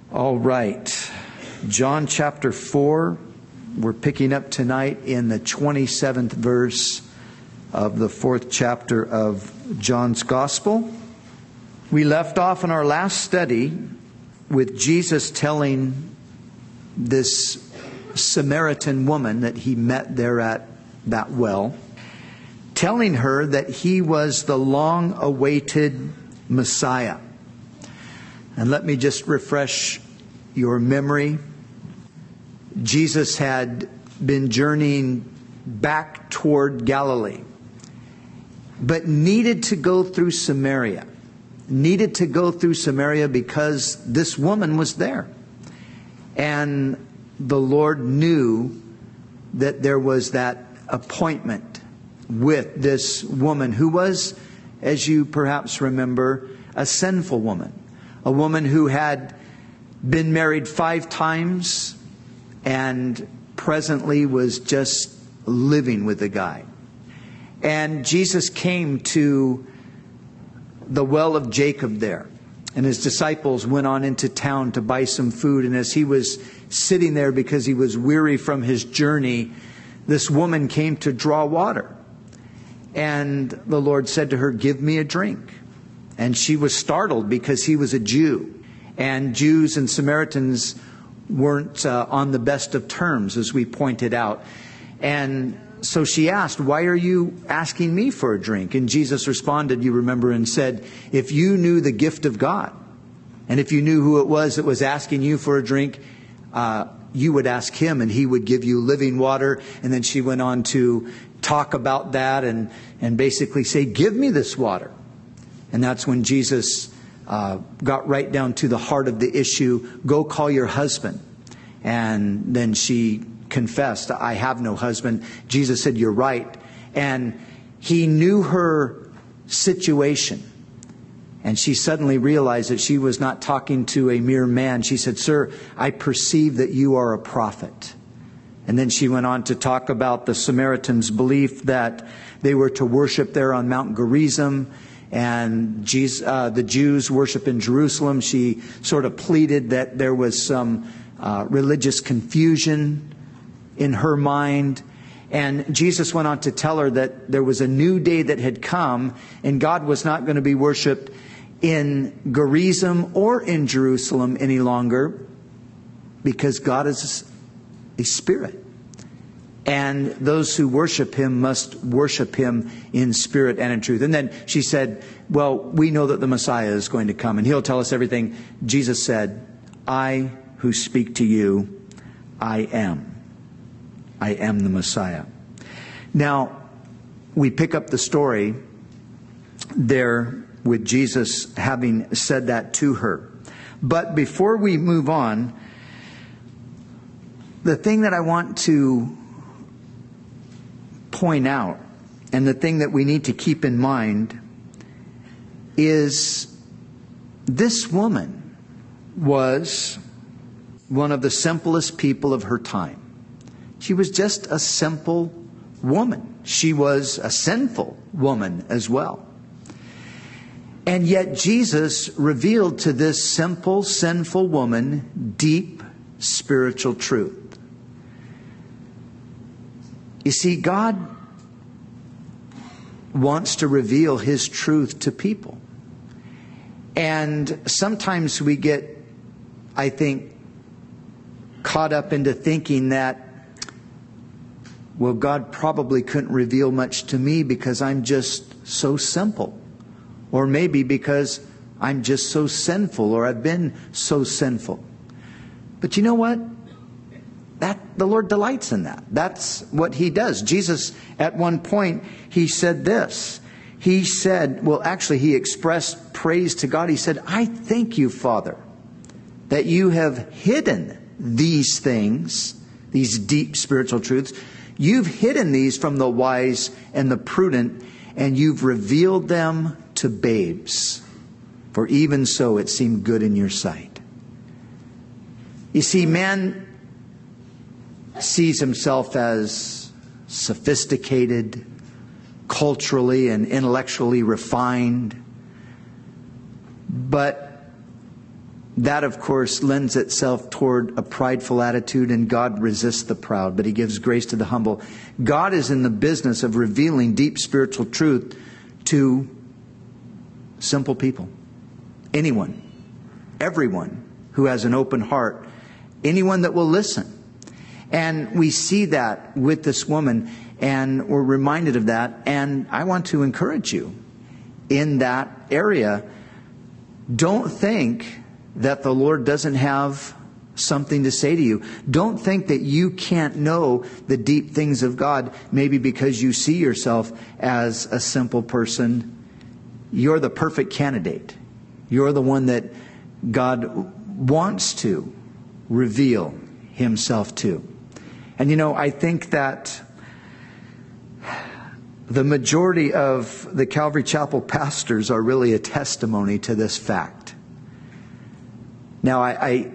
All right. John chapter 4. We're picking up tonight in the 27th verse of the 4th chapter of John's Gospel. We left off in our last study with Jesus telling this Samaritan woman that he met there at that well, telling her that he was the long-awaited Messiah. And let me just refresh your memory. Jesus had been journeying back toward Galilee, but needed to go through Samaria. Needed to go through Samaria because this woman was there. And the Lord knew that there was that appointment with this woman who was, as you perhaps remember, a sinful woman. A woman who had been married 5 times and presently was just living with a guy. And Jesus came to the well of Jacob there. And his disciples went on into town to buy some food. And as he was sitting there because he was weary from his journey, this woman came to draw water. And the Lord said to her, "Give me a drink." And she was startled because he was a Jew. And Jews and Samaritans weren't on the best of terms, as we pointed out. And so she asked, "Why are you asking me for a drink?" And Jesus responded, you remember, and said, "If you knew the gift of God, and if you knew who it was that was asking you for a drink, you would ask him and he would give you living water." And then she went on to talk about that and basically say, "Give me this water." And that's when Jesus got right down to the heart of the issue. "Go call your husband." And then she confessed, "I have no husband." Jesus said, "You're right." And he knew her situation. And she suddenly realized that she was not talking to a mere man. She said, "Sir, I perceive that you are a prophet." And then she went on to talk about the Samaritans' belief that they were to worship there on Mount Gerizim. And the Jews worship in Jerusalem. She sort of pleaded that there was some religious confusion in her mind. And Jesus went on to tell her that there was a new day that had come, and God was not going to be worshipped in Gerizim or in Jerusalem any longer, because God is a spirit. And those who worship him must worship him in spirit and in truth. And then she said, "Well, we know that the Messiah is going to come and he'll tell us everything." Jesus said, "I who speak to you, I am. I am the Messiah." Now, we pick up the story there with Jesus having said that to her. But before we move on, the thing that I want to point out, and the thing that we need to keep in mind, is this woman was one of the simplest people of her time. She was just a simple woman. She was a sinful woman as well. And yet Jesus revealed to this simple, sinful woman deep spiritual truth. You see, God wants to reveal his truth to people. And sometimes we get, I think, caught up into thinking that, well, God probably couldn't reveal much to me because I'm just so simple. Or maybe because I'm just so sinful, or I've been so sinful. But you know what? That the Lord delights in that. That's what he does. Jesus, at one point, he said this. He said, well, actually, he expressed praise to God. He said, "I thank you, Father, that you have hidden these things, these deep spiritual truths. You've hidden these from the wise and the prudent, and you've revealed them to babes. For even so it seemed good in your sight." You see, man sees himself as sophisticated, culturally and intellectually refined. But that, of course, lends itself toward a prideful attitude, and God resists the proud, but He gives grace to the humble. God is in the business of revealing deep spiritual truth to simple people. Anyone, everyone who has an open heart, anyone that will listen. And we see that with this woman, and we're reminded of that. And I want to encourage you in that area. Don't think that the Lord doesn't have something to say to you. Don't think that you can't know the deep things of God, maybe because you see yourself as a simple person. You're the perfect candidate. You're the one that God wants to reveal Himself to. And I think that the majority of the Calvary Chapel pastors are really a testimony to this fact. Now, I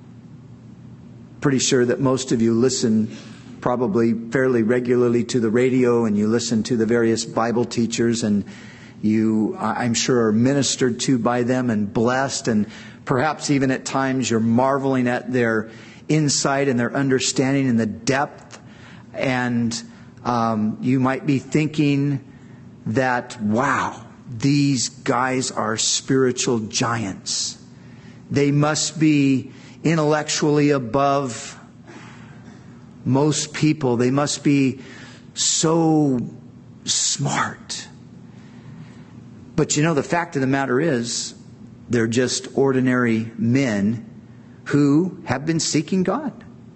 pretty sure that most of you listen probably fairly regularly to the radio, and you listen to the various Bible teachers, and you, I'm sure, are ministered to by them and blessed, and perhaps even at times you're marveling at their insight and their understanding and the depth, and you might be thinking that, wow, these guys are spiritual giants. They must be intellectually above most people. They must be so smart. But the fact of the matter is, they're just ordinary men who have been seeking God.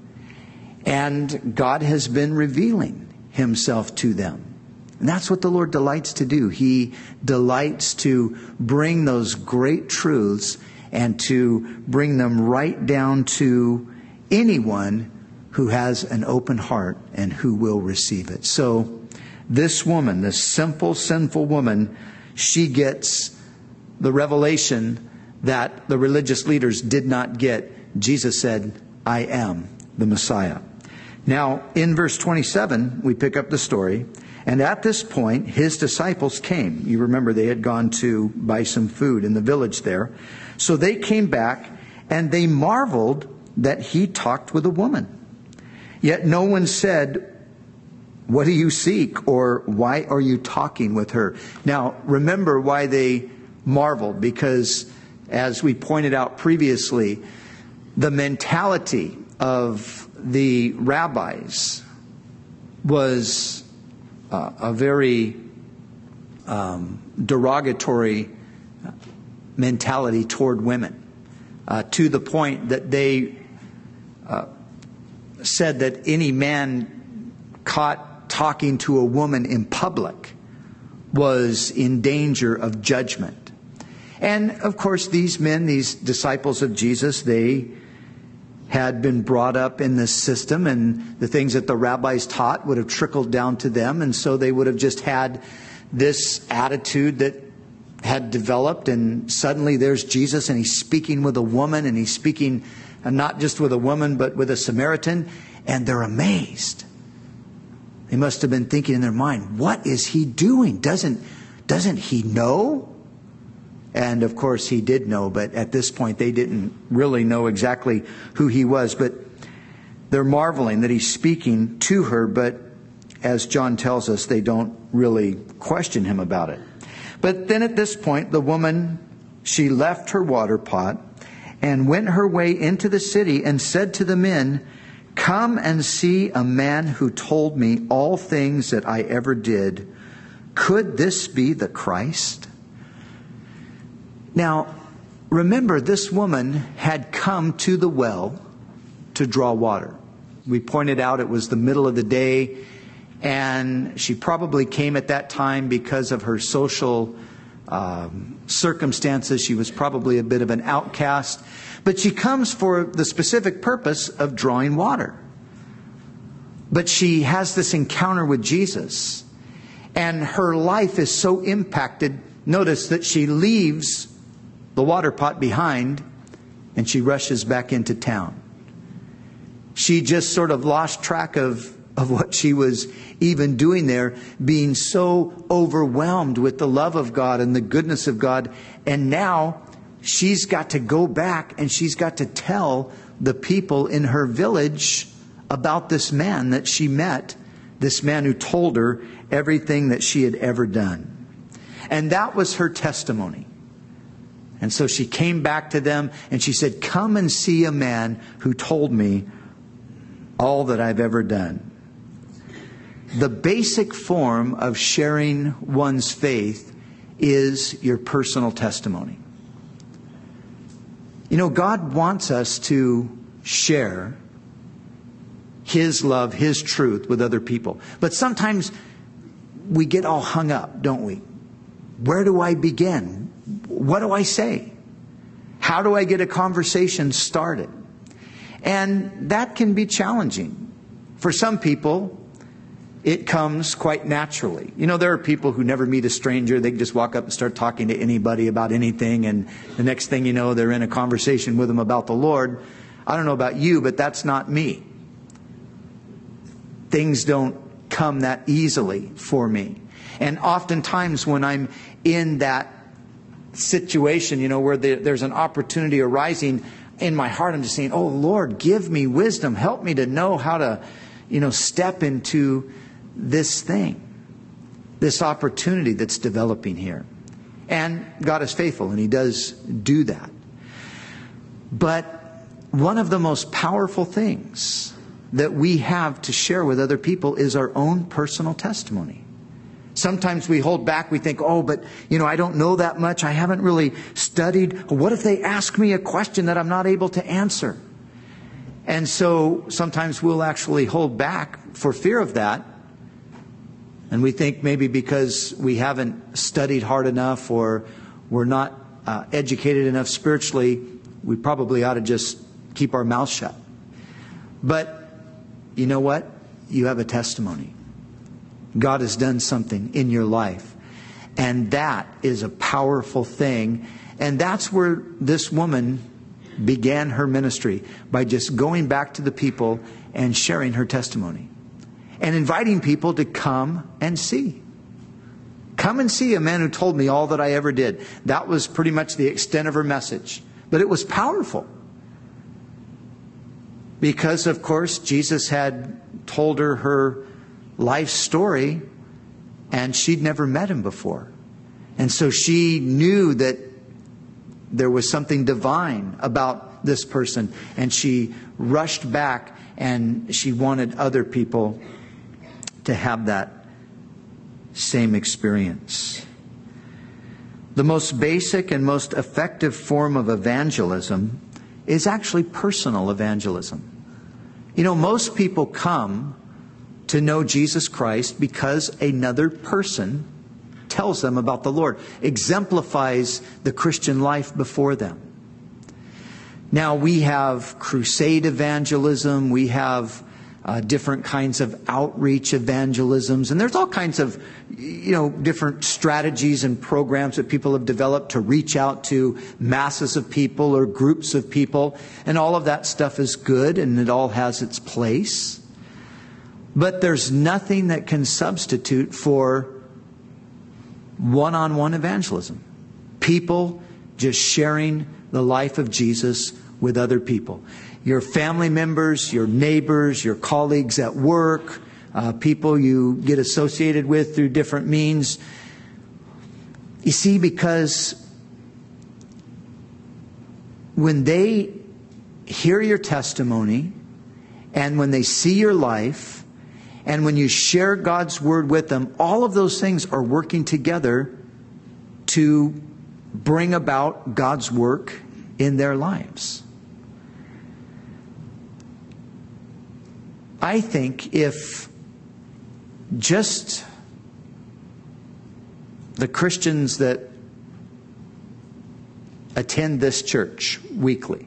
And God has been revealing Himself to them. And that's what the Lord delights to do. He delights to bring those great truths and to bring them right down to anyone who has an open heart and who will receive it. So this woman, this simple, sinful woman, she gets the revelation that the religious leaders did not get. Jesus said, I am the Messiah. Now, in verse 27, we pick up the story. And at this point, His disciples came. You remember they had gone to buy some food in the village there. So they came back, and they marveled that He talked with a woman. Yet no one said, what do you seek? Or why are you talking with her? Now, remember why they marveled. Because, as we pointed out previously, the mentality of the rabbis was a very derogatory mentality toward women, to the point that they said that any man caught talking to a woman in public was in danger of judgment. And of course, these men, these disciples of Jesus, they had been brought up in this system, and the things that the rabbis taught would have trickled down to them. And so they would have just had this attitude that had developed, and suddenly there's Jesus, and He's speaking with a woman, and He's speaking not just with a woman, but with a Samaritan, and they're amazed. They must have been thinking in their mind, what is He doing? Doesn't He know? And of course He did know, but at this point they didn't really know exactly who He was. But they're marveling that He's speaking to her, but as John tells us, they don't really question Him about it. But then at this point, the woman, she left her water pot and went her way into the city and said to the men, come and see a man who told me all things that I ever did. Could this be the Christ? Now, remember, this woman had come to the well to draw water. We pointed out it was the middle of the day, and she probably came at that time because of her social circumstances. She was probably a bit of an outcast, but she comes for the specific purpose of drawing water. But she has this encounter with Jesus, and her life is so impacted. Notice that she leaves the water pot behind, and she rushes back into town. She just sort of lost track of what she was even doing there, being so overwhelmed with the love of God and the goodness of God. And now she's got to go back and she's got to tell the people in her village about this man that she met, this man who told her everything that she had ever done. And that was her testimony. And so she came back to them and she said, "Come and see a man who told me all that I've ever done." The basic form of sharing one's faith is your personal testimony. You know, God wants us to share His love, His truth with other people. But sometimes we get all hung up, don't we? Where do I begin? What do I say? How do I get a conversation started? And that can be challenging. For some people, it comes quite naturally. You know, there are people who never meet a stranger. They can just walk up and start talking to anybody about anything. And the next thing you know, they're in a conversation with them about the Lord. I don't know about you, but that's not me. Things don't come that easily for me. And oftentimes when I'm in that situation, you know, where there's an opportunity arising in my heart, I'm just saying, "Oh Lord, give me wisdom. Help me to know how to, step into this thing, this opportunity that's developing here." And God is faithful, and He does do that. But one of the most powerful things that we have to share with other people is our own personal testimony. Sometimes we hold back. We think, "Oh, but, I don't know that much. I haven't really studied. What if they ask me a question that I'm not able to answer?" And so sometimes we'll actually hold back for fear of that. And we think maybe because we haven't studied hard enough or we're not educated enough spiritually, we probably ought to just keep our mouth shut. But you know what? You have a testimony. God has done something in your life. And that is a powerful thing. And that's where this woman began her ministry, by just going back to the people and sharing her testimony. And inviting people to come and see. Come and see a man who told me all that I ever did. That was pretty much the extent of her message. But it was powerful. Because, of course, Jesus had told her life story, and she'd never met Him before. And so she knew that there was something divine about this person. And she rushed back, and she wanted other people to have that same experience. The most basic and most effective form of evangelism is actually personal evangelism. Most people come to know Jesus Christ because another person tells them about the Lord, exemplifies the Christian life before them. Now, we have crusade evangelism, we have different kinds of outreach evangelisms, and there's all kinds of different strategies and programs that people have developed to reach out to masses of people or groups of people, and all of that stuff is good and it all has its place. But there's nothing that can substitute for one-on-one evangelism. People just sharing the life of Jesus with other people. Your family members, your neighbors, your colleagues at work, people you get associated with through different means. You see, because when they hear your testimony and when they see your life and when you share God's Word with them, all of those things are working together to bring about God's work in their lives. I think if just the Christians that attend this church weekly,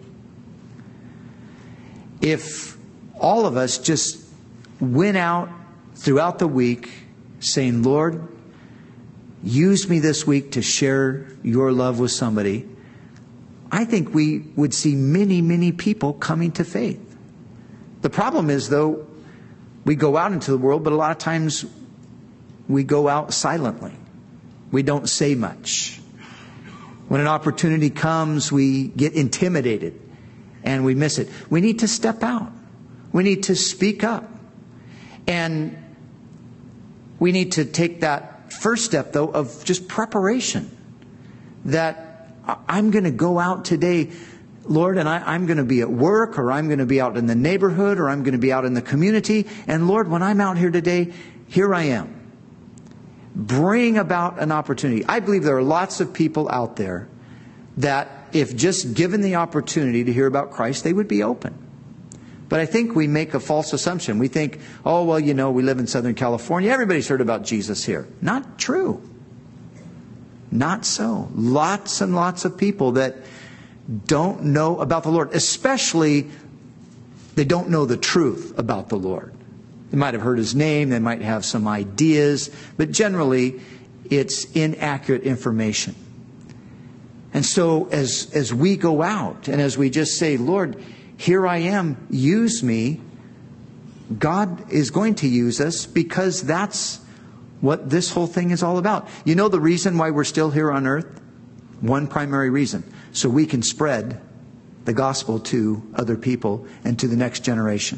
if all of us just went out throughout the week saying, "Lord, use me this week to share your love with somebody," I think we would see many, many people coming to faith. The problem is, though, we go out into the world, but a lot of times we go out silently. We don't say much. When an opportunity comes, we get intimidated and we miss it. We need to step out. We need to speak up. And we need to take that first step, though, of just preparation. That I'm going to go out today, Lord, and I'm going to be at work, or I'm going to be out in the neighborhood, or I'm going to be out in the community. And Lord, when I'm out here today, here I am. Bring about an opportunity. I believe there are lots of people out there that if just given the opportunity to hear about Christ, they would be open. But I think we make a false assumption. We think, oh, well, you know, we live in Southern California. Everybody's heard about Jesus here. Not true. Not so. Lots and lots of people that don't know about the Lord. Especially, they don't know the truth about the Lord. They might have heard His name. They might have some ideas. But generally, it's inaccurate information. And so as we go out and as we just say, Lord, here I am, use me, God is going to use us because that's what this whole thing is all about. You know the reason why we're still here on earth? One primary reason. So we can spread the gospel to other people and to the next generation.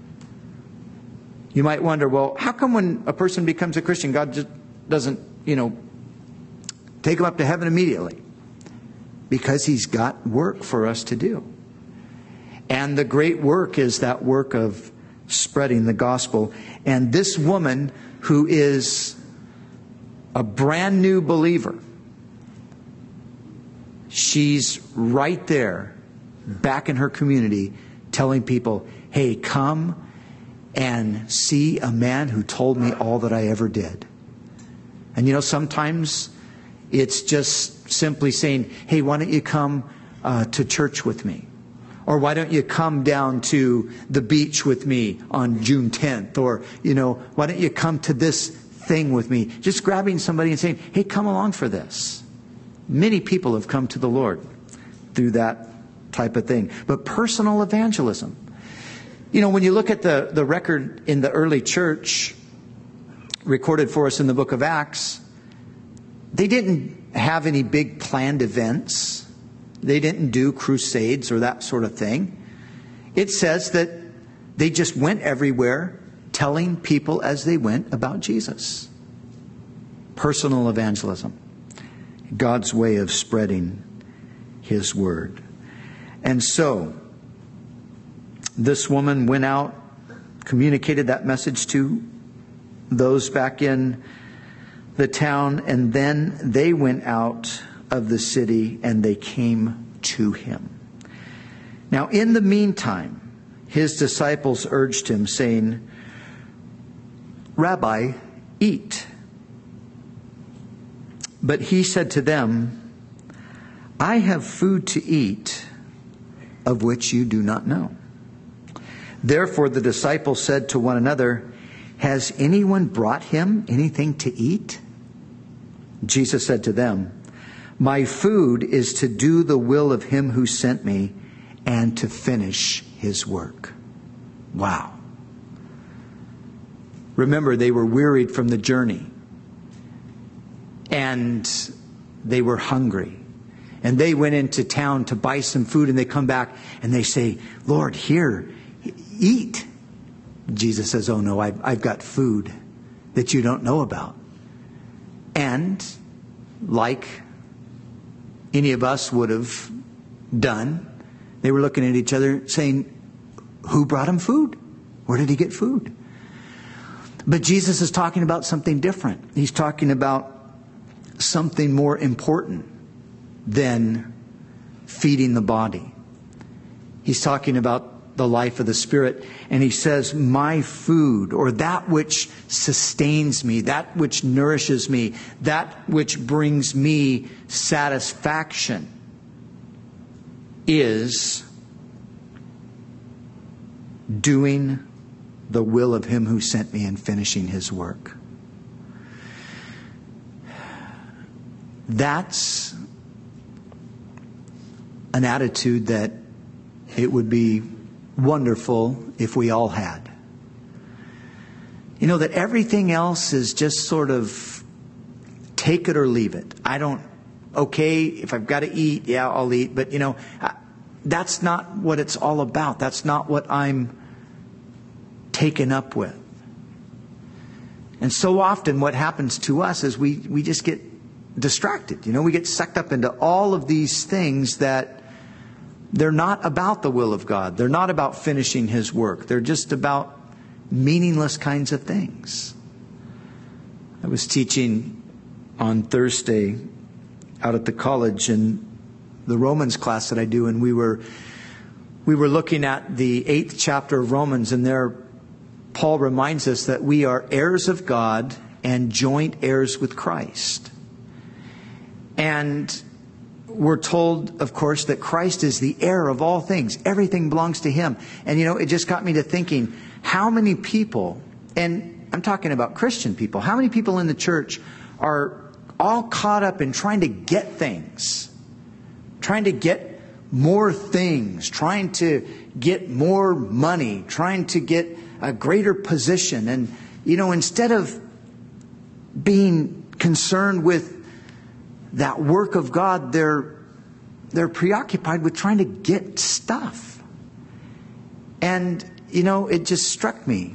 You might wonder, well, how come when a person becomes a Christian, God just doesn't, take them up to heaven immediately? Because He's got work for us to do. And the great work is that work of spreading the gospel. And this woman who is a brand new believer, she's right there back in her community telling people, hey, come and see a man who told me all that I ever did. And sometimes it's just simply saying, hey, why don't you come to church with me? Or why don't you come down to the beach with me on June 10th? Or, why don't you come to this thing with me? Just grabbing somebody and saying, hey, come along for this. Many people have come to the Lord through that type of thing. But personal evangelism. When you look at the record in the early church recorded for us in the book of Acts, they didn't have any big planned events. They didn't do crusades or that sort of thing. It says that they just went everywhere telling people as they went about Jesus. Personal evangelism. God's way of spreading His word. And so, this woman went out, communicated that message to those back in the town, and then they went out of the city and they came to Him. Now, in the meantime, His disciples urged Him, saying, Rabbi, eat. But He said to them, I have food to eat of which you do not know. Therefore the disciples said to one another, has anyone brought Him anything to eat? Jesus said to them, my food is to do the will of Him who sent me and to finish His work. Wow. Remember, they were wearied from the journey. And they were hungry. And they went into town to buy some food, and they come back and they say, Lord, here, eat. Jesus says, oh no, I've got food that you don't know about. And like any of us would have done, they were looking at each other saying, who brought him food? Where did he get food? But Jesus is talking about something different. He's talking about something more important than feeding the body. He's talking about the life of the Spirit. And He says, my food, or that which sustains me, that which nourishes me, that which brings me satisfaction, is doing the will of Him who sent me and finishing His work. That's an attitude that it would be wonderful if we all had. That everything else is just sort of take it or leave it. I don't okay, if I've got to eat, yeah, I'll eat. But, that's not what it's all about. That's not what I'm taken up with. And so often what happens to us is we just get distracted. We get sucked up into all of these things that they're not about the will of God. They're not about finishing His work. They're just about meaningless kinds of things. I was teaching on Thursday out at the college in the Romans class that I do, and we were looking at the 8th chapter of Romans, and there Paul reminds us that we are heirs of God and joint heirs with Christ. And we're told, of course, that Christ is the heir of all things. Everything belongs to Him. And it just got me to thinking, how many people, and I'm talking about Christian people, how many people in the church are all caught up in trying to get things, trying to get more things, trying to get more money, trying to get a greater position. And, instead of being concerned with that work of God, they're preoccupied with trying to get stuff. And, it just struck me.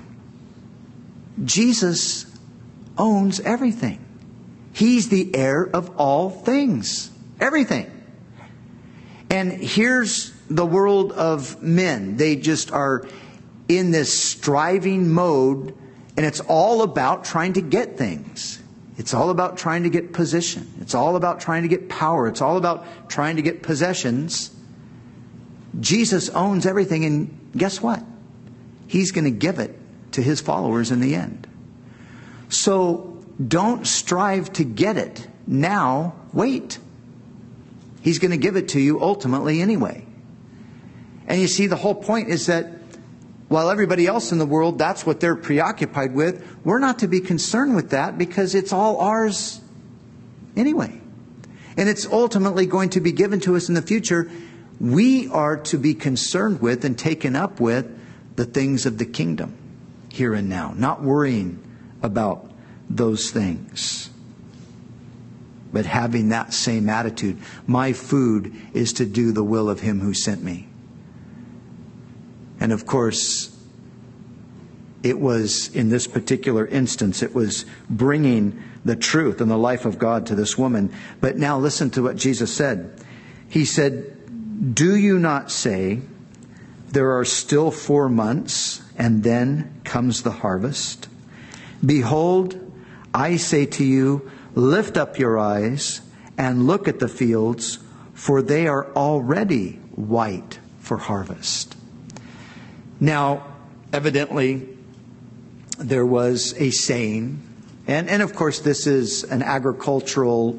Jesus owns everything. He's the heir of all things. Everything. And here's the world of men. They just are in this striving mode, and it's all about trying to get things. It's all about trying to get position. It's all about trying to get power. It's all about trying to get possessions. Jesus owns everything, and guess what? He's going to give it to His followers in the end. So don't strive to get it now. Wait. He's going to give it to you ultimately anyway. And you see, the whole point is that while everybody else in the world, that's what they're preoccupied with, we're not to be concerned with that because it's all ours anyway. And it's ultimately going to be given to us in the future. We are to be concerned with and taken up with the things of the kingdom here and now, not worrying about those things, but having that same attitude. My food is to do the will of Him who sent me. And of course, it was, in this particular instance, it was bringing the truth and the life of God to this woman. But now listen to what Jesus said. He said, "Do you not say, there are still 4 months, and then comes the harvest? Behold, I say to you, lift up your eyes and look at the fields, for they are already white for harvest." Now, evidently, there was a saying, and of course this is an agricultural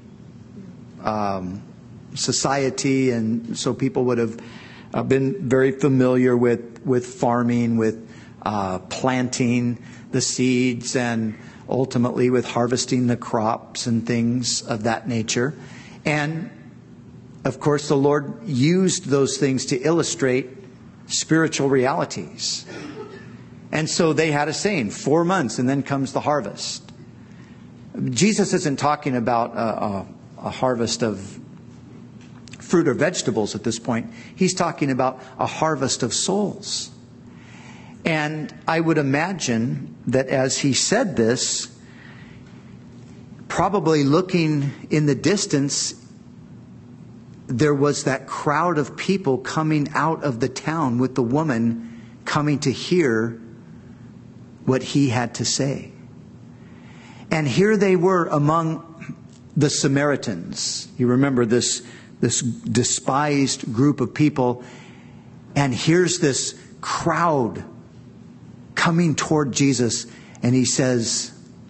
society, and so people would have been very familiar with farming, with planting the seeds, and ultimately with harvesting the crops and things of that nature. And of course the Lord used those things to illustrate spiritual realities. And so they had a saying, 4 months and then comes the harvest. Jesus isn't talking about a harvest of fruit or vegetables at this point. He's talking about a harvest of souls. And I would imagine that as He said this, probably looking in the distance, there was that crowd of people coming out of the town with the woman coming to hear what He had to say. And here they were among the Samaritans. You remember this despised group of people. And here's this crowd coming toward Jesus. And He says,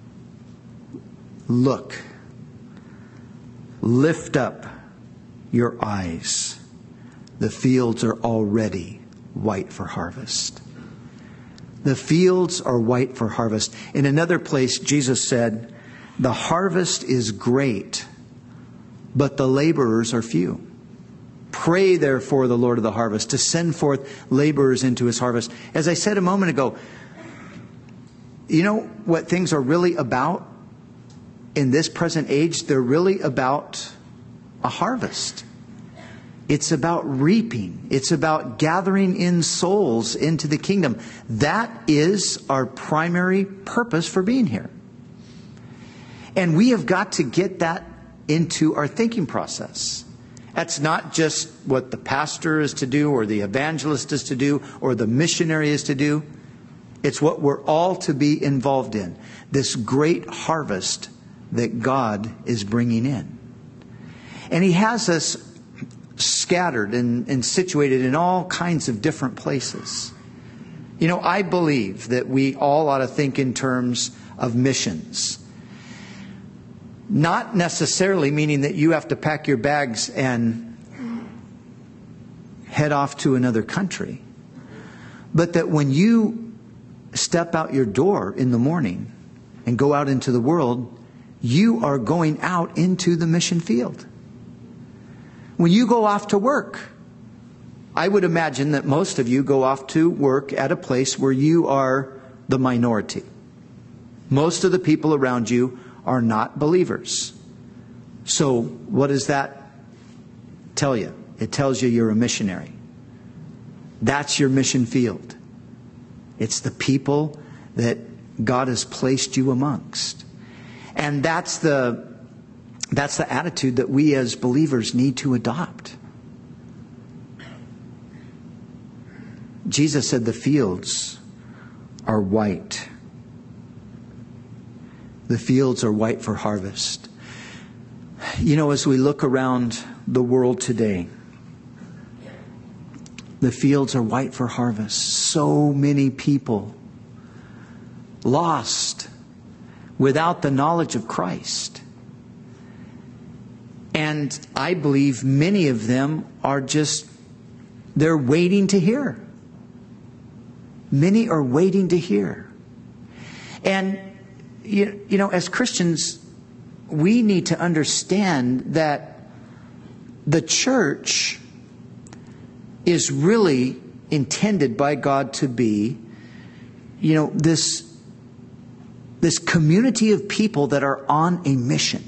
"Look, lift up your eyes. The fields are already white for harvest." The fields are white for harvest. In another place, Jesus said, "The harvest is great, but the laborers are few. Pray therefore the Lord of the harvest to send forth laborers into His harvest." As I said a moment ago, you know what things are really about in this present age? They're really about a harvest. It's about reaping. It's about gathering in souls into the kingdom. That is our primary purpose for being here. And we have got to get that into our thinking process. That's not just what the pastor is to do, or the evangelist is to do, or the missionary is to do. It's what we're all to be involved in. This great harvest that God is bringing in. And He has us scattered and situated in all kinds of different places. You know, I believe that we all ought to think in terms of missions. Not necessarily meaning that you have to pack your bags and head off to another country. But that when you step out your door in the morning and go out into the world, you are going out into the mission field. When you go off to work, I would imagine that most of you go off to work at a place where you are the minority. Most of the people around you are not believers. So what does that tell you? It tells you you're a missionary. That's your mission field. It's the people that God has placed you amongst. And that's the attitude that we as believers need to adopt. Jesus said the fields are white. The fields are white for harvest. You know, as we look around the world today, the fields are white for harvest. So many people lost without the knowledge of Christ. And I believe many of them are they're waiting to hear. Many are waiting to hear. And, you know, as Christians, we need to understand that the church is really intended by God to be, you know, this community of people that are on a mission.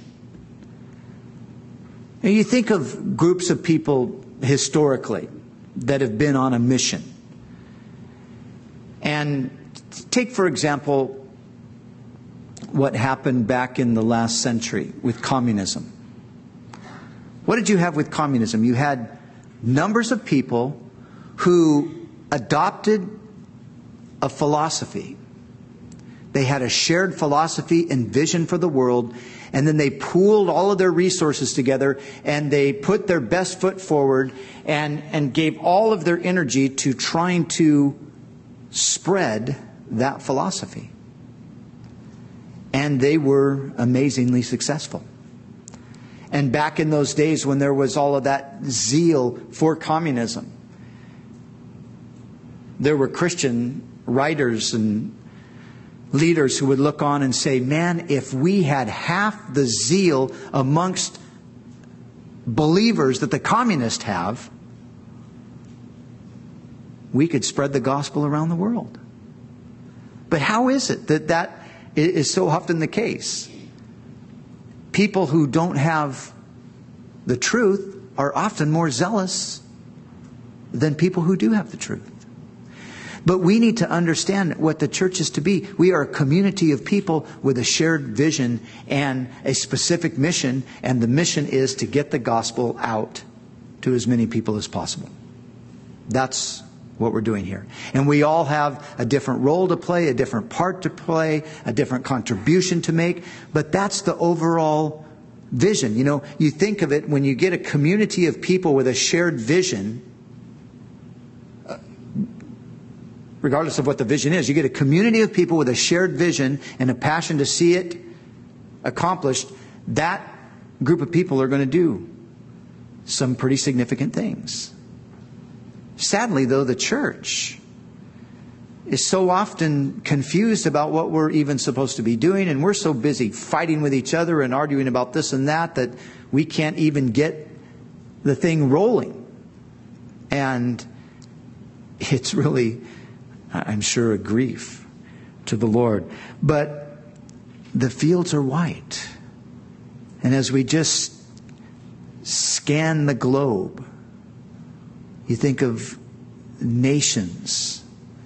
Now, you think of groups of people historically that have been on a mission. And take, for example, what happened back in the last century with communism. What did you have with communism? You had numbers of people who adopted a philosophy. They had a shared philosophy and vision for the world, and then they pooled all of their resources together, and they put their best foot forward and gave all of their energy to trying to spread that philosophy. And they were amazingly successful. And back in those days when there was all of that zeal for communism, there were Christian writers and leaders who would look on and say, man, if we had half the zeal amongst believers that the communists have, we could spread the gospel around the world. But how is it that is so often the case? People who don't have the truth are often more zealous than people who do have the truth. But we need to understand what the church is to be. We are a community of people with a shared vision and a specific mission. And the mission is to get the gospel out to as many people as possible. That's what we're doing here. And we all have a different role to play, a different part to play, a different contribution to make. But that's the overall vision. You know, you think of it when you get a community of people with a shared vision. Regardless of what the vision is, you get a community of people with a shared vision and a passion to see it accomplished. That group of people are going to do some pretty significant things. Sadly, though, the church is so often confused about what we're even supposed to be doing, and we're so busy fighting with each other and arguing about this and that we can't even get the thing rolling. And it's really, I'm sure, a grief to the Lord. But the fields are white. And as we just scan the globe. You think of nations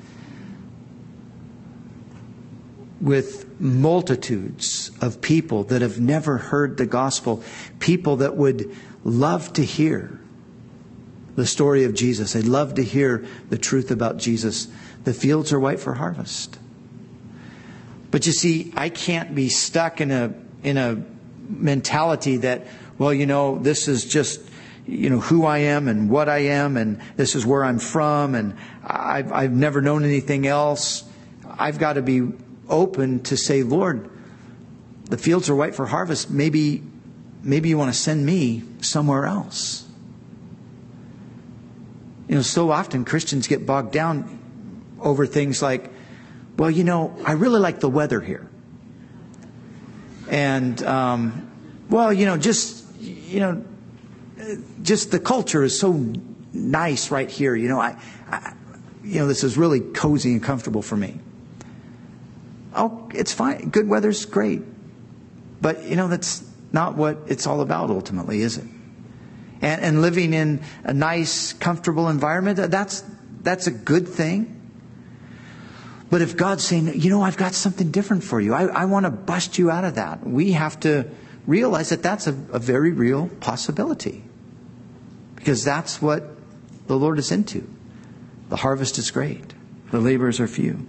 with multitudes of people that have never heard the gospel, people that would love to hear the story of Jesus. They'd love to hear the truth about Jesus. The fields are white for harvest. But you see, I can't be stuck in a mentality that, well, this is just, who I am and what I am, and this is where I'm from, and I've never known anything else. I've got to be open to say, Lord, the fields are white for harvest. Maybe you want to send me somewhere else. So often Christians get bogged down over things like, well, I really like the weather here. And, just the culture is so nice right here. This is really cozy and comfortable for me. Oh, it's fine. Good weather's great. But, that's not what it's all about ultimately, is it? And living in a nice, comfortable environment, that's a good thing. But if God's saying, I've got something different for you, I want to bust you out of that, we have to realize that that's a very real possibility. Because that's what the Lord is into. The harvest is great. The laborers are few.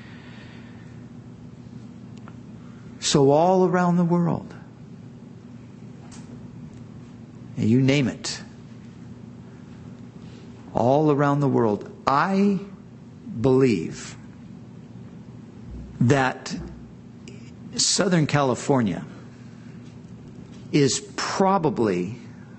So all around the world, you name it, all around the world, I believe that Southern California is probably,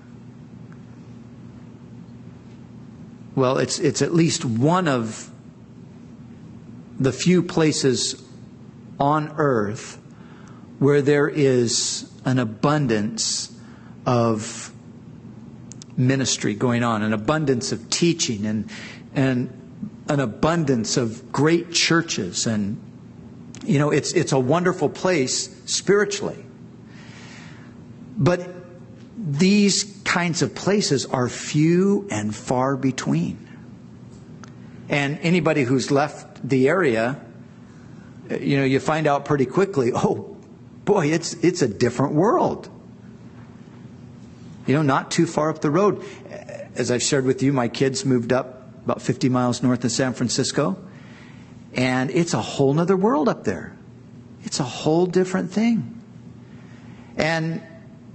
it's at least one of the few places on earth where there is an abundance of ministry going on, an abundance of teaching, and an abundance of great churches. And, it's a wonderful place spiritually. But these kinds of places are few and far between. And anybody who's left the area, you find out pretty quickly, oh boy, it's a different world. Not too far up the road. As I've shared with you, my kids moved up about 50 miles north of San Francisco. And it's a whole nother world up there. It's a whole different thing. And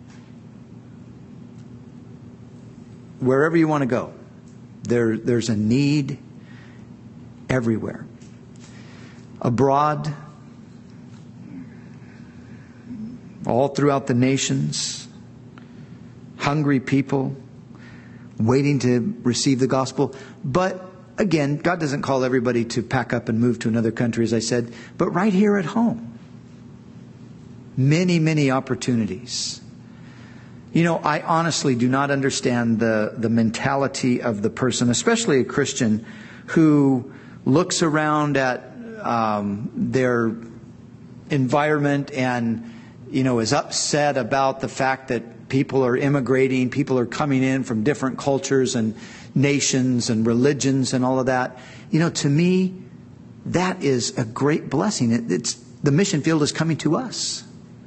wherever you want to go, there's a need everywhere. Abroad, all throughout the nations, hungry people waiting to receive the gospel. But again, God doesn't call everybody to pack up and move to another country, as I said, but right here at home. Many, many opportunities. I honestly do not understand the mentality of the person, especially a Christian, who looks around at their environment and, is upset about the fact that people are immigrating, people are coming in from different cultures and nations and religions and all of that. To me, that is a great blessing. The mission field is coming to us.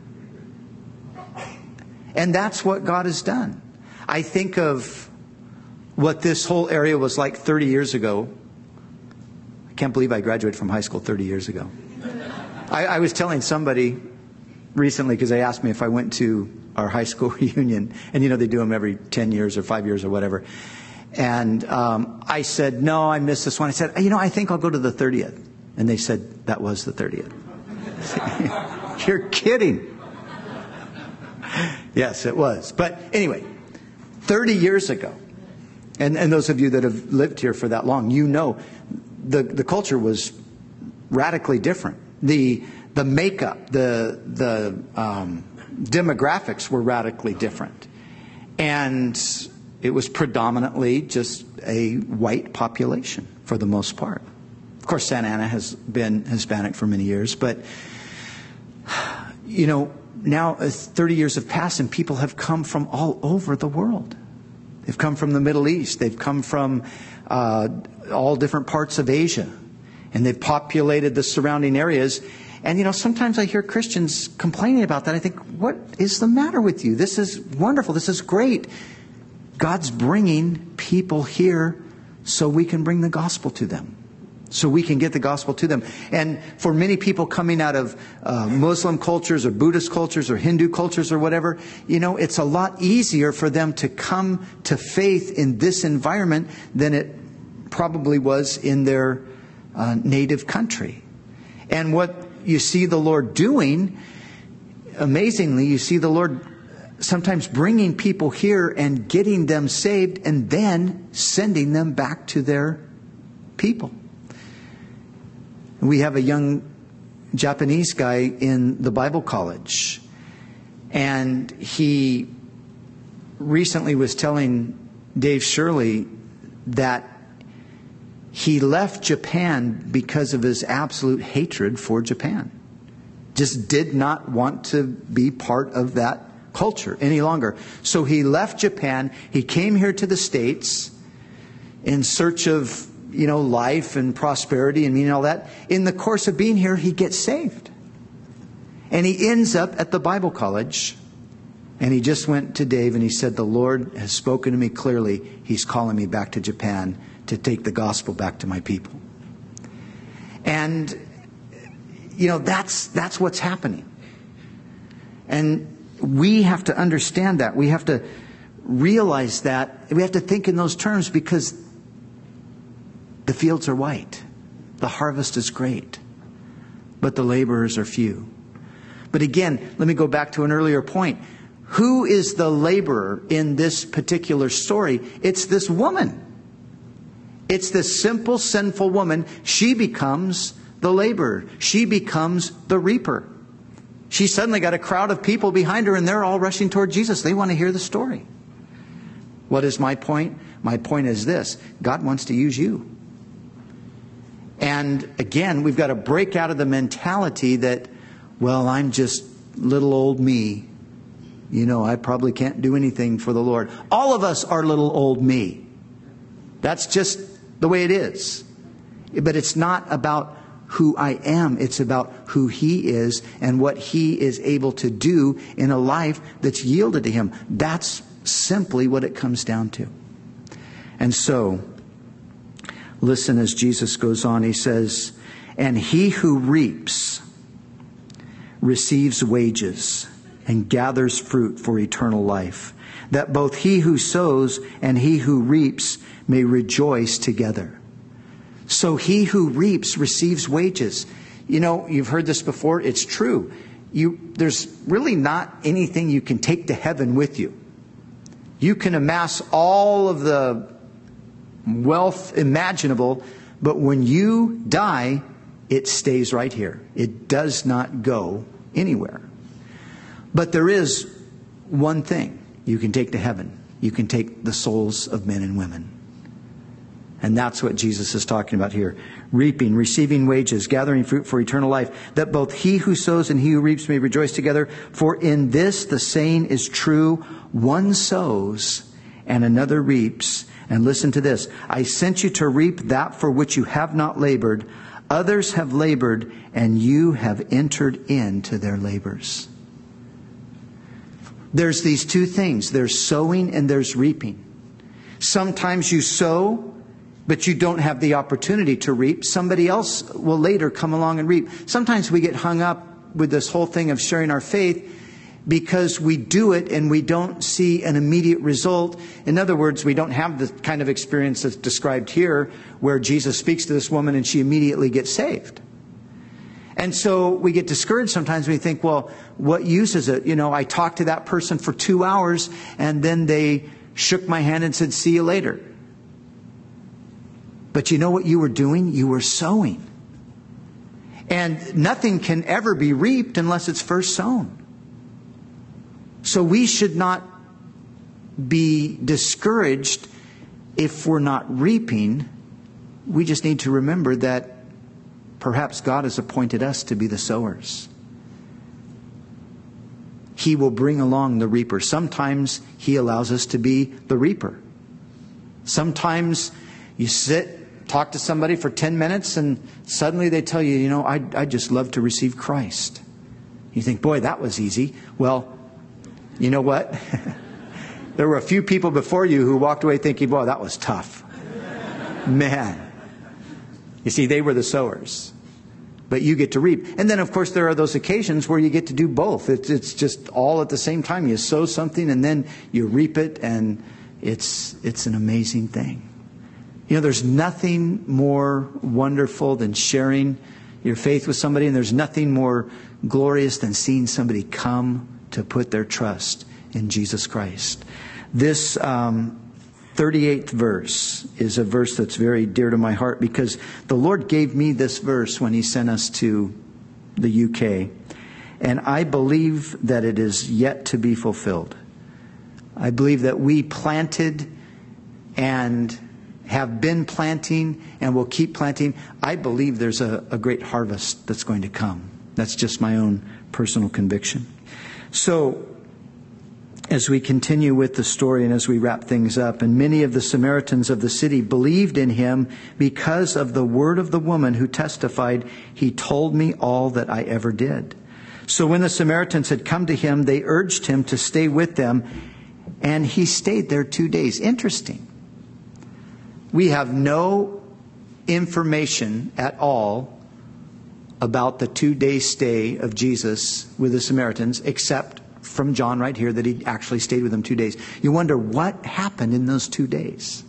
And that's what God has done. I think of what this whole area was like 30 years ago. I can't believe I graduated from high school 30 years ago. I was telling somebody recently, because they asked me if I went to our high school reunion. And they do them every 10 years or 5 years or whatever. And I said, no, I missed this one. I said, I think I'll go to the 30th. And they said, that was the 30th. You're kidding. Yes, it was. But anyway, 30 years ago, and those of you that have lived here for that long, the culture was radically different. The makeup, the demographics were radically different. And it was predominantly just a white population for the most part. Of course, Santa Ana has been Hispanic for many years, but now 30 years have passed and people have come from all over the world. They've come from the Middle East. They've come from all different parts of Asia. And they've populated the surrounding areas. And, sometimes I hear Christians complaining about that. I think, what is the matter with you? This is wonderful. This is great. God's bringing people here so we can bring the gospel to them. So we can get the gospel to them. And for many people coming out of Muslim cultures or Buddhist cultures or Hindu cultures or whatever, it's a lot easier for them to come to faith in this environment than it probably was in their native country. And what you see the Lord doing, amazingly, you see the Lord sometimes bringing people here and getting them saved and then sending them back to their people. We have a young Japanese guy in the Bible college, and he recently was telling Dave Shirley that he left Japan because of his absolute hatred for Japan. Just did not want to be part of that culture any longer. So he left Japan. He came here to the States in search of, life and prosperity and meaning all that. In the course of being here, he gets saved. And he ends up at the Bible college. And he just went to Dave and he said, the Lord has spoken to me clearly. He's calling me back to Japan to take the gospel back to my people. And, that's what's happening. And we have to understand that. We have to realize that. We have to think in those terms because the fields are white. The harvest is great. But the laborers are few. But again, let me go back to an earlier point. Who is the laborer in this particular story? It's this woman. It's this simple, sinful woman. She becomes the laborer. She becomes the reaper. She suddenly got a crowd of people behind her and they're all rushing toward Jesus. They want to hear the story. What is my point? My point is this. God wants to use you. And again, we've got to break out of the mentality that, well, I'm just little old me. I probably can't do anything for the Lord. All of us are little old me. That's just the way it is. But it's not about who I am. It's about who He is and what He is able to do in a life that's yielded to Him. That's simply what it comes down to. And so, listen as Jesus goes on. He says, and he who reaps receives wages and gathers fruit for eternal life, that both he who sows and he who reaps may rejoice together. So he who reaps receives wages. You've heard this before. It's true. There's really not anything you can take to heaven with you. You can amass all of the wealth imaginable, but when you die, it stays right here. It does not go anywhere. But there is one thing you can take to heaven. You can take the souls of men and women. And that's what Jesus is talking about here. Reaping, receiving wages, gathering fruit for eternal life, that both he who sows and he who reaps may rejoice together. For in this the saying is true, one sows and another reaps. And listen to this. I sent you to reap that for which you have not labored. Others have labored, and you have entered into their labors. There's these two things. There's sowing and there's reaping. Sometimes you sow, but you don't have the opportunity to reap. Somebody else will later come along and reap. Sometimes we get hung up with this whole thing of sharing our faith because we do it and we don't see an immediate result. In other words, we don't have the kind of experience that's described here where Jesus speaks to this woman and she immediately gets saved. And so we get discouraged sometimes. We think, well, what use is it? I talked to that person for 2 hours and then they shook my hand and said, see you later. But you know what you were doing? You were sowing. And nothing can ever be reaped unless it's first sown. So we should not be discouraged if we're not reaping. We just need to remember that perhaps God has appointed us to be the sowers. He will bring along the reaper. Sometimes He allows us to be the reaper. Sometimes you sit, talk to somebody for 10 minutes, and suddenly they tell you, I'd just love to receive Christ. You think, boy, that was easy. Well, you know what? There were a few people before you who walked away thinking, boy, that was tough. Man. You see, they were the sowers. But you get to reap. And then, of course, there are those occasions where you get to do both. It's just all at the same time. You sow something and then you reap it, and it's an amazing thing. There's nothing more wonderful than sharing your faith with somebody, and there's nothing more glorious than seeing somebody come to put their trust in Jesus Christ. This 38th verse is a verse that's very dear to my heart, because the Lord gave me this verse when He sent us to the UK. And I believe that it is yet to be fulfilled. I believe that we planted and have been planting and will keep planting. I believe there's a great harvest that's going to come. That's just my own personal conviction. So, as we continue with the story and as we wrap things up, and many of the Samaritans of the city believed in Him because of the word of the woman who testified, "He told me all that I ever did." So when the Samaritans had come to Him, they urged Him to stay with them, and He stayed there 2 days. Interesting. We have no information at all about the 2-day stay of Jesus with the Samaritans, except from John right here that He actually stayed with them 2 days. You wonder what happened in those 2 days.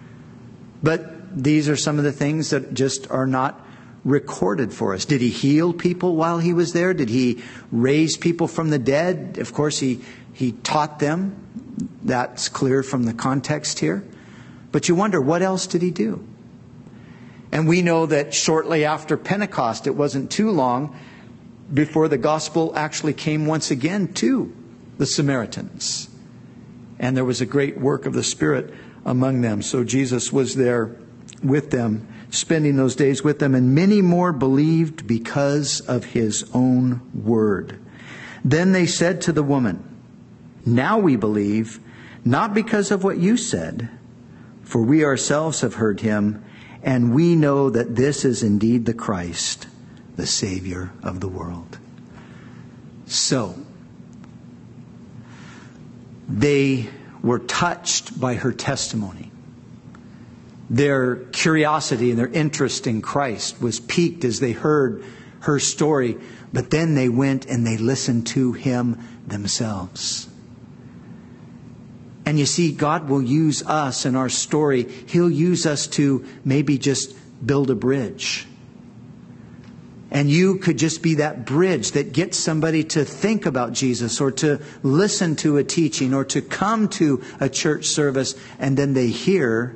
But these are some of the things that just are not recorded for us. Did He heal people while He was there? Did He raise people from the dead? Of course, He taught them. That's clear from the context here. But you wonder, what else did He do? And we know that shortly after Pentecost, it wasn't too long before the gospel actually came once again to the Samaritans. And there was a great work of the Spirit among them. So Jesus was there with them, spending those days with them. And many more believed because of His own word. Then they said to the woman, "Now we believe, not because of what you said, for we ourselves have heard Him, and we know that this is indeed the Christ, the Savior of the world." So, they were touched by her testimony. Their curiosity and their interest in Christ was piqued as they heard her story, but then they went and they listened to Him themselves. And you see, God will use us in our story. He'll use us to maybe just build a bridge. And you could just be that bridge that gets somebody to think about Jesus, or to listen to a teaching, or to come to a church service, and then they hear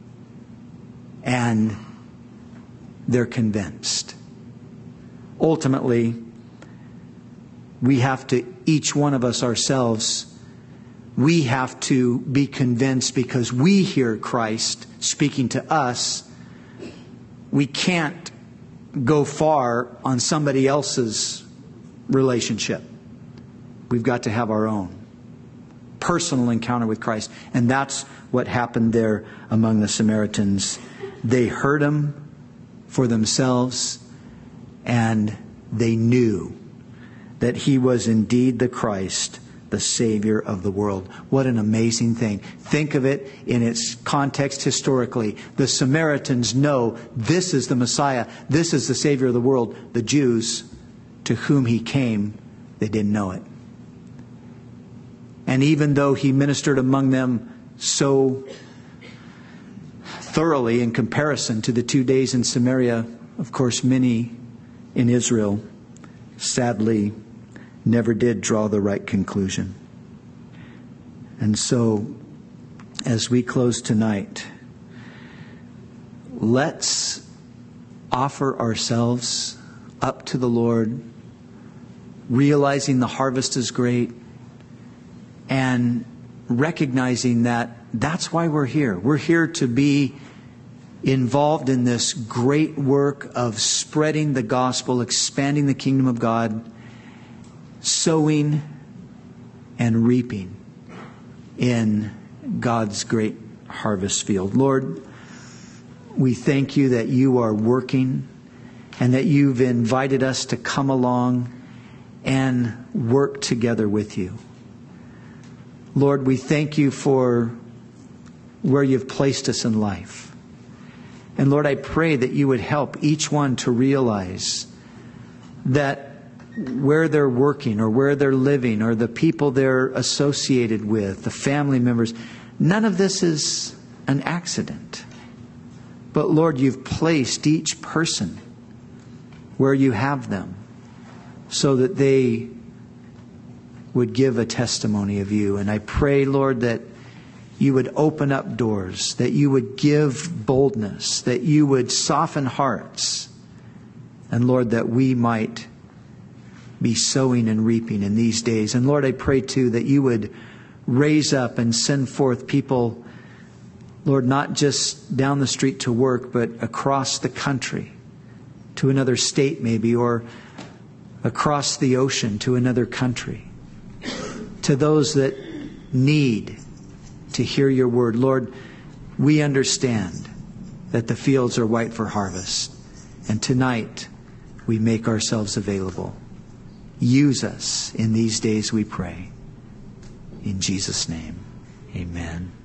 and they're convinced. Ultimately, we have to, each one of us ourselves, we have to be convinced because we hear Christ speaking to us. We can't go far on somebody else's relationship. We've got to have our own personal encounter with Christ. And that's what happened there among the Samaritans. They heard Him for themselves, and they knew that He was indeed the Christ, the Savior of the world. What an amazing thing. Think of it in its context historically. The Samaritans know this is the Messiah. This is the Savior of the world. The Jews, to whom He came, they didn't know it. And even though He ministered among them so thoroughly in comparison to the 2 days in Samaria, of course, many in Israel sadly never did draw the right conclusion. And so, as we close tonight, let's offer ourselves up to the Lord, realizing the harvest is great, and recognizing that that's why we're here. We're here to be involved in this great work of spreading the gospel, expanding the kingdom of God, sowing and reaping in God's great harvest field. Lord, we thank you that you are working and that you've invited us to come along and work together with you. Lord, we thank you for where you've placed us in life. And Lord, I pray that you would help each one to realize that where they're working or where they're living or the people they're associated with, the family members, none of this is an accident. But Lord, you've placed each person where you have them so that they would give a testimony of you. And I pray, Lord, that you would open up doors, that you would give boldness, that you would soften hearts. And Lord, that we might be sowing and reaping in these days. And Lord, I pray too that you would raise up and send forth people, Lord, not just down the street to work, but across the country, to another state maybe, or across the ocean to another country, to those that need to hear your word. Lord, we understand that the fields are white for harvest. And tonight, we make ourselves available. Use us in these days, we pray. In Jesus' name, amen.